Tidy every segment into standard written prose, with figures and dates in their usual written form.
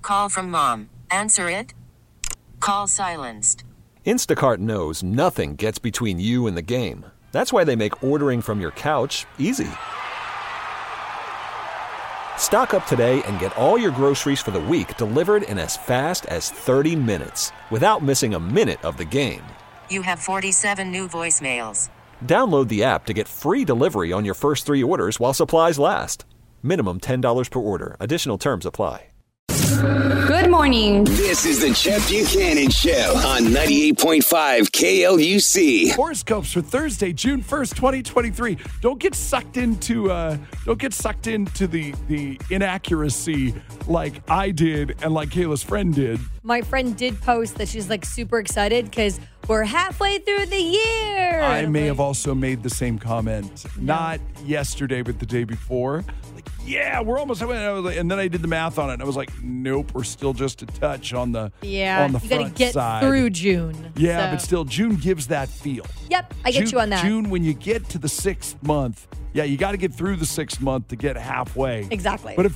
Call from mom. Answer it. Call silenced. Instacart knows nothing gets between you and the game. That's why they make ordering from your couch easy. Stock up today and get all your groceries for the week delivered in as fast as 30 minutes without missing a minute of the game. You have 47 new voicemails. Download the app to get free delivery on your first 3 orders while supplies last. Minimum $10 per order. Additional terms apply. Good morning. This is the Chet Buchanan Show on 98.5 KLUC. Horoscopes for Thursday, June 1st, 2023. Don't get sucked into the inaccuracy like I did and like Kayla's friend did. My friend did post that she's like super excited because we're halfway through the year. I may have also made the same comment. No. Not yesterday, but the day before. Like, yeah, we're almost. And then I did the math on it. And I was like, nope, we're still just a touch on the you front gotta get side. through June. Yeah, so. But still, June gives that feel. Yep, I get you on that. June, when you get to the 6th month, yeah, you got to get through the 6th month to get halfway. Exactly. But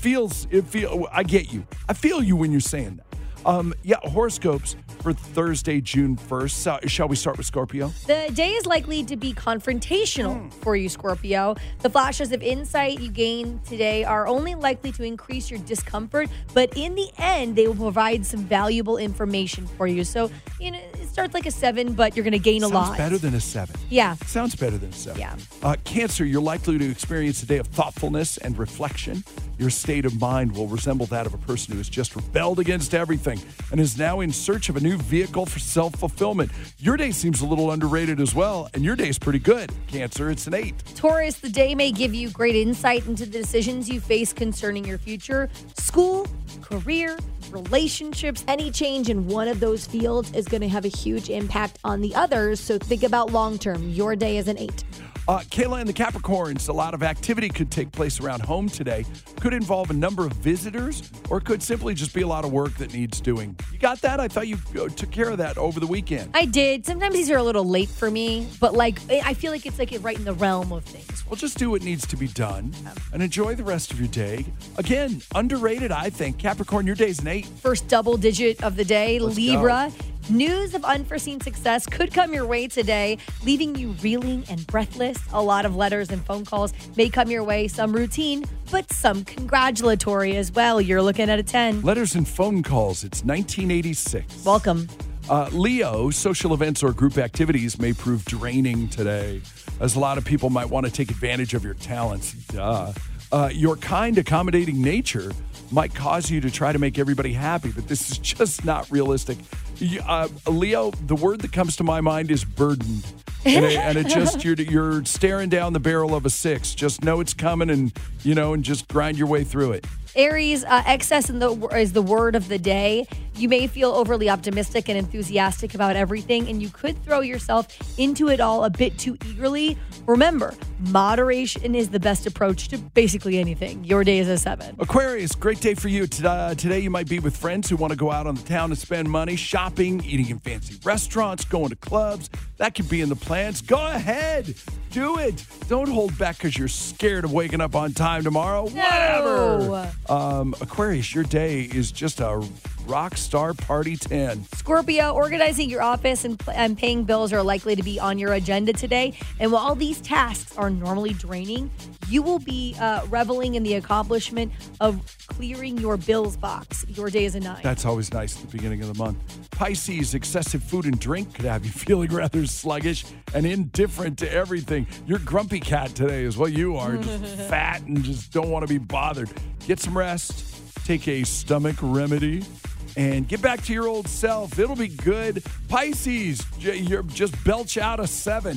I get you. I feel you when you're saying that. Horoscopes for Thursday, June 1st. So, shall we start with Scorpio? The day is likely to be confrontational for you, Scorpio. The flashes of insight you gain today are only likely to increase your discomfort, but in the end, they will provide some valuable information for you. So, it starts like a 7, but you're going to gain a lot. Sounds better than a 7. Yeah. Sounds better than a 7. Yeah. Cancer, you're likely to experience a day of thoughtfulness and reflection. Your state of mind will resemble that of a person who has just rebelled against everything and is now in search of a new vehicle for self-fulfillment. Your day seems a little underrated as well, and your day's pretty good. Cancer, it's an 8. Taurus, the day may give you great insight into the decisions you face concerning your future, school, career, relationships. Any change in one of those fields is going to have a huge impact on the others, so think about long-term. Your day is an 8. Kayla and the Capricorns, a lot of activity could take place around home today. Could involve a number of visitors or could simply just be a lot of work that needs doing. You got that? I thought you took care of that over the weekend. I did. Sometimes these are a little late for me, but I feel like it's right in the realm of things. Well, just do what needs to be done and enjoy the rest of your day. Again, underrated, I think. Capricorn, your day's an 8. First double digit of the day. Let's Libra. go. News of unforeseen success could come your way today, leaving you reeling and breathless. A lot of letters and phone calls may come your way, some routine, but some congratulatory as well. You're looking at a 10. Letters and phone calls. It's 1986. Welcome. Leo, social events or group activities may prove draining today, as a lot of people might want to take advantage of your talents. Duh. Your kind, accommodating nature might cause you to try to make everybody happy, but this is just not realistic. Leo, the word that comes to my mind is burdened. And it just, you're staring down the barrel of a 6. Just know it's coming and just grind your way through it. Aries, excess is the word of the day. You may feel overly optimistic and enthusiastic about everything, and you could throw yourself into it all a bit too eagerly. Remember, moderation is the best approach to basically anything. Your day is a 7. Aquarius, great day for you. Today you might be with friends who want to go out on the town and spend money, shopping, eating in fancy restaurants, going to clubs. That could be in the plans. Go ahead. Do it. Don't hold back because you're scared of waking up on time tomorrow. No. Whatever. Aquarius, your day is just a rock star party 10. Scorpio, organizing your office and paying bills are likely to be on your agenda today. And while these tasks are normally draining, you will be reveling in the accomplishment of clearing your bills box. Your day is a 9. That's always nice at the beginning of the month. Pisces, excessive food and drink could have you feeling rather sluggish and indifferent to everything. You're grumpy cat today is what you are. Just fat and just don't want to be bothered. Get some rest. Take a stomach remedy. And get back to your old self. It'll be good. Pisces, you're just belch out a 7.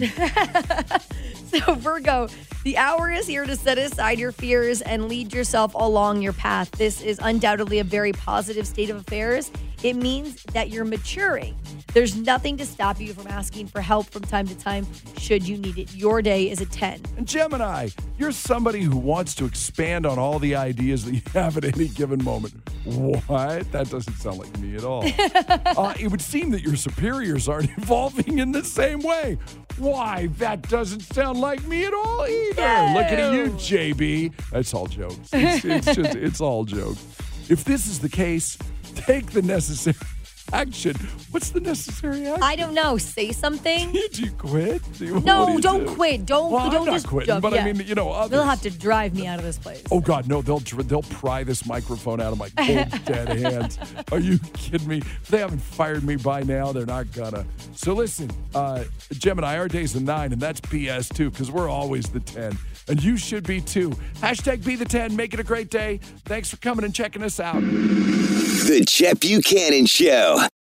So Virgo, the hour is here to set aside your fears and lead yourself along your path. This is undoubtedly a very positive state of affairs. It means that you're maturing. There's nothing to stop you from asking for help from time to time should you need it. Your day is a 10. And Gemini, you're somebody who wants to expand on all the ideas that you have at any given moment. What? That doesn't sound like me at all. It would seem that your superiors aren't evolving in the same way. Why? That doesn't sound like me at all either. No. Looking at you, JB. That's all jokes. It's all jokes. If this is the case, Take the necessary action. What's the necessary action? I don't know. Say something. Do you quit? No, don't quit. Don't Well, don't I'm not just quitting, jump. but Yeah. I mean, others. They'll have to drive me out of this place. Oh God, no! They'll pry this microphone out of my cold dead hands. Are you kidding me? If they haven't fired me by now, they're not gonna. So listen, Gemini, our day's the 9, and that's BS too, because we're always the 10, and you should be too. Hashtag be the 10. Make it a great day. Thanks for coming and checking us out. The Chet Buchanan Show.